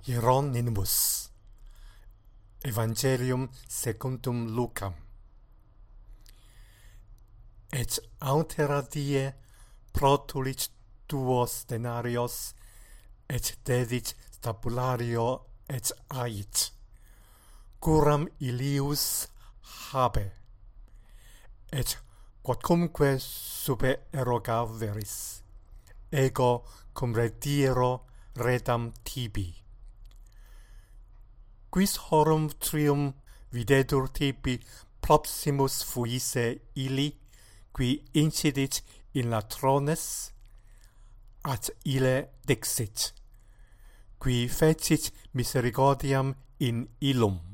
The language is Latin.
Hieronymus. Evangelium secundum Lucam. Et altera die protulit duos denarios, et dedit stabulario et ait. Curam ilius habe. Et quodcumque sube erogaveris, ego cum rediero redam tibi. Quis horum trium videtur tibi proximus fuisse ili, qui incidit in latrones, at ille dixit, qui fecit misericordiam in illum.